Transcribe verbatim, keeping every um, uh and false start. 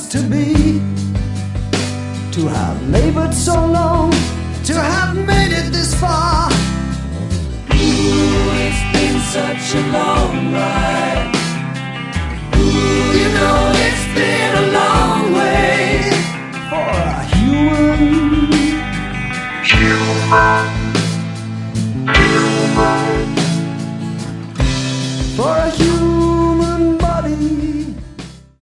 to be, to have labored so long, to have made it this far. Ooh, it's been such a long